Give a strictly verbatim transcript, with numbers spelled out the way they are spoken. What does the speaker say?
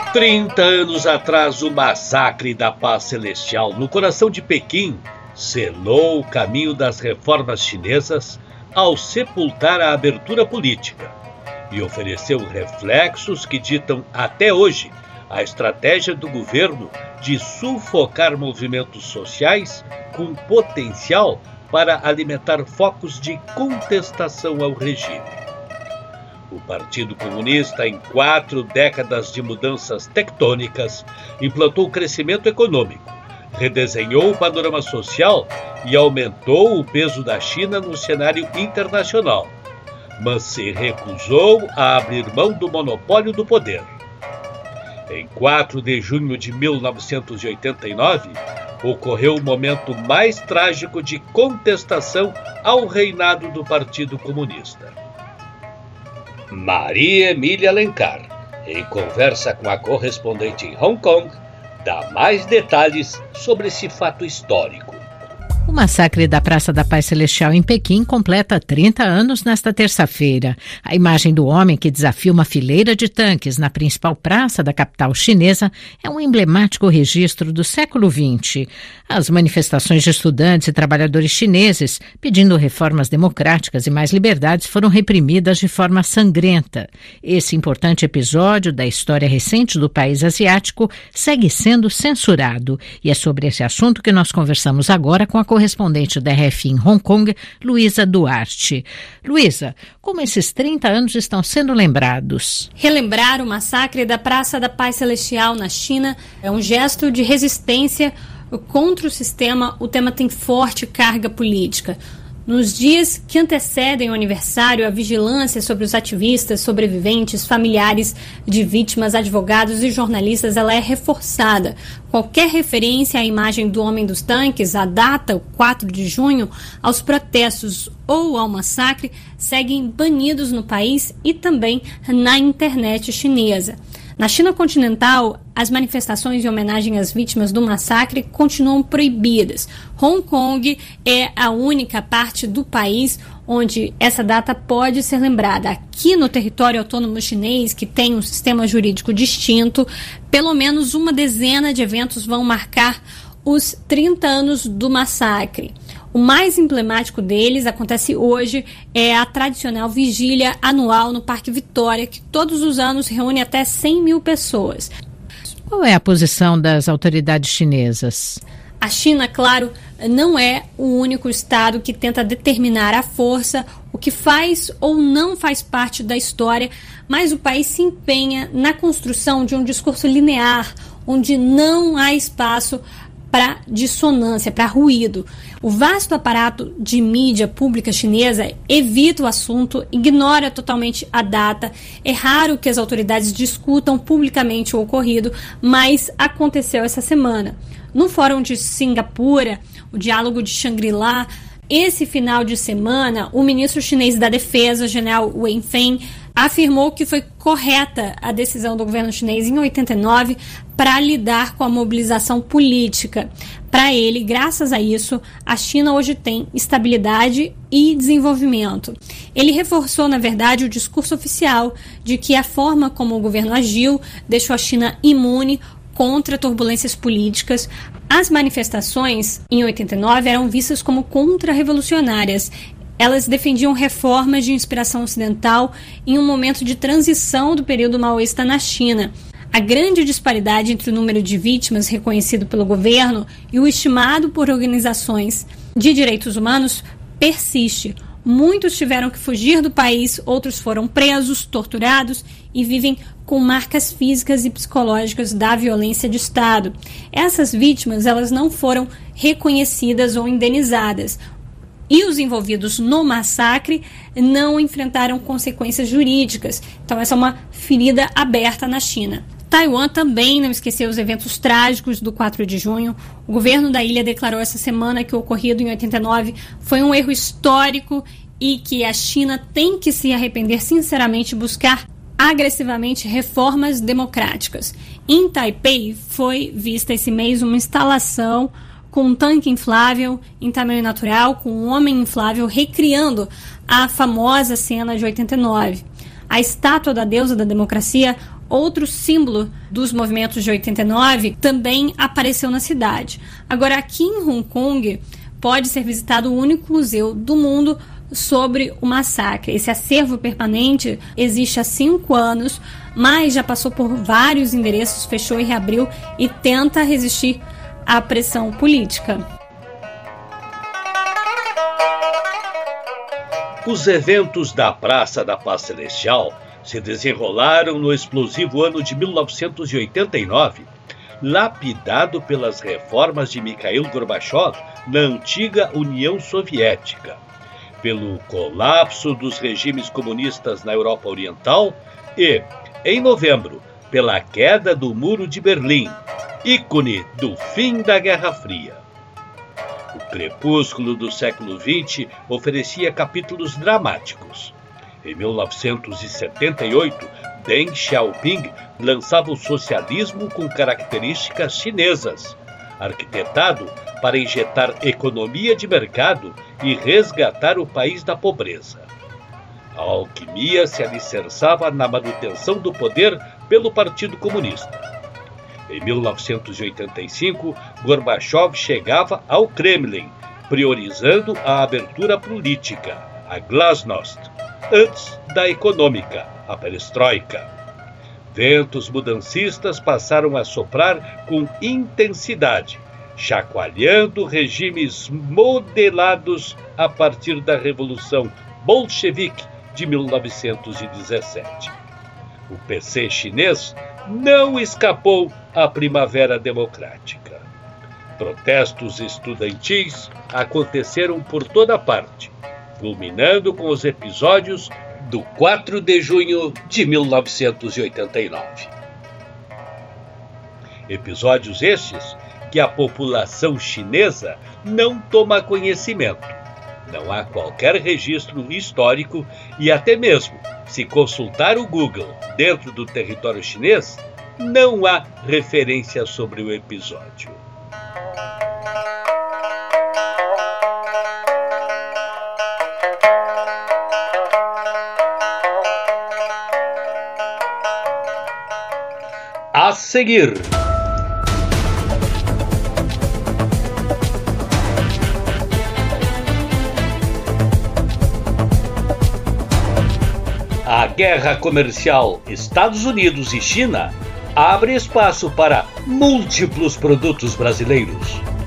trinta anos atrás, o massacre da Paz Celestial no coração de Pequim selou o caminho das reformas chinesas ao sepultar a abertura política e ofereceu reflexos que ditam até hoje a estratégia do governo de sufocar movimentos sociais com potencial para alimentar focos de contestação ao regime. O Partido Comunista, em quatro décadas de mudanças tectônicas, implantou crescimento econômico, redesenhou o panorama social e aumentou o peso da China no cenário internacional, mas se recusou a abrir mão do monopólio do poder. Em quatro de junho de mil novecentos e oitenta e nove, ocorreu o momento mais trágico de contestação ao reinado do Partido Comunista. Maria Emília Alencar, em conversa com a correspondente em Hong Kong, dá mais detalhes sobre esse fato histórico. O massacre da Praça da Paz Celestial em Pequim completa trinta anos nesta terça-feira. A imagem do homem que desafia uma fileira de tanques na principal praça da capital chinesa é um emblemático registro do século vinte. As manifestações de estudantes e trabalhadores chineses pedindo reformas democráticas e mais liberdades foram reprimidas de forma sangrenta. Esse importante episódio da história recente do país asiático segue sendo censurado. E é sobre esse assunto que nós conversamos agora com a correspondente da R F em Hong Kong, Luísa Duarte. Luísa, como esses trinta anos estão sendo lembrados? Relembrar o massacre da Praça da Paz Celestial na China é um gesto de resistência contra o sistema. O tema tem forte carga política. Nos dias que antecedem o aniversário, a vigilância sobre os ativistas, sobreviventes, familiares de vítimas, advogados e jornalistas, ela é reforçada. Qualquer referência à imagem do Homem dos Tanques, à data, o quatro de junho, aos protestos ou ao massacre, seguem banidos no país e também na internet chinesa. Na China continental, as manifestações em homenagem às vítimas do massacre continuam proibidas. Hong Kong é a única parte do país onde essa data pode ser lembrada. Aqui no território autônomo chinês, que tem um sistema jurídico distinto, pelo menos uma dezena de eventos vão marcar os trinta anos do massacre. O mais emblemático deles acontece hoje, é a tradicional vigília anual no Parque Vitória, que todos os anos reúne até cem mil pessoas. Qual é a posição das autoridades chinesas? A China, claro, não é o único estado que tenta determinar à força o que faz ou não faz parte da história, mas o país se empenha na construção de um discurso linear, onde não há espaço para dissonância, para ruído. O vasto aparato de mídia pública chinesa evita o assunto, ignora totalmente a data. É raro que as autoridades discutam publicamente o ocorrido, mas aconteceu essa semana. No Fórum de Singapura, o Diálogo de Shangri-La, esse final de semana, o ministro chinês da Defesa, general Wen Feng, afirmou que foi correta a decisão do governo chinês em oitenta e nove para lidar com a mobilização política. Para ele, graças a isso, a China hoje tem estabilidade e desenvolvimento. Ele reforçou, na verdade, o discurso oficial de que a forma como o governo agiu deixou a China imune contra turbulências políticas. As manifestações em oitenta e nove eram vistas como contra-revolucionárias. Elas defendiam reformas de inspiração ocidental em um momento de transição do período maoísta na China. A grande disparidade entre o número de vítimas reconhecido pelo governo e o estimado por organizações de direitos humanos persiste. Muitos tiveram que fugir do país, outros foram presos, torturados e vivem com marcas físicas e psicológicas da violência de Estado. Essas vítimas, elas não foram reconhecidas ou indenizadas. E os envolvidos no massacre não enfrentaram consequências jurídicas. Então, essa é uma ferida aberta na China. Taiwan também não esqueceu os eventos trágicos do quatro de junho. O governo da ilha declarou essa semana que o ocorrido em oitenta e nove foi um erro histórico e que a China tem que se arrepender sinceramente e buscar agressivamente reformas democráticas. Em Taipei foi vista esse mês uma instalação com um tanque inflável em tamanho natural, com um homem inflável recriando a famosa cena de oitenta e nove. A estátua da deusa da democracia outro símbolo dos movimentos de oitenta e nove, também apareceu na cidade. Agora, aqui em Hong Kong, pode ser visitado o único museu do mundo sobre o massacre. Esse acervo permanente existe há cinco anos, mas já passou por vários endereços, fechou e reabriu e tenta resistir à pressão política. Os eventos da Praça da Paz Celestial se desenrolaram no explosivo ano de mil novecentos e oitenta e nove, lapidado pelas reformas de Mikhail Gorbachev na antiga União Soviética, pelo colapso dos regimes comunistas na Europa Oriental e, em novembro, pela queda do Muro de Berlim, ícone do fim da Guerra Fria. O crepúsculo do século vinte oferecia capítulos dramáticos. Em mil novecentos e setenta e oito, Deng Xiaoping lançava o socialismo com características chinesas, arquitetado para injetar economia de mercado e resgatar o país da pobreza. A alquimia se alicerçava na manutenção do poder pelo Partido Comunista. Em mil novecentos e oitenta e cinco, Gorbachev chegava ao Kremlin, priorizando a abertura política, a glasnost, antes da econômica, a perestroika. Ventos mudancistas passaram a soprar com intensidade, chacoalhando regimes modelados a partir da Revolução Bolchevique de mil novecentos e dezessete. O P C chinês não escapou à Primavera Democrática. Protestos estudantis aconteceram por toda parte, culminando com os episódios do quatro de junho de mil novecentos e oitenta e nove. Episódios estes que a população chinesa não toma conhecimento. Não há qualquer registro histórico e até mesmo, se consultar o Google dentro do território chinês, não há referência sobre o episódio. A seguir, a guerra comercial Estados Unidos e China abre espaço para múltiplos produtos brasileiros.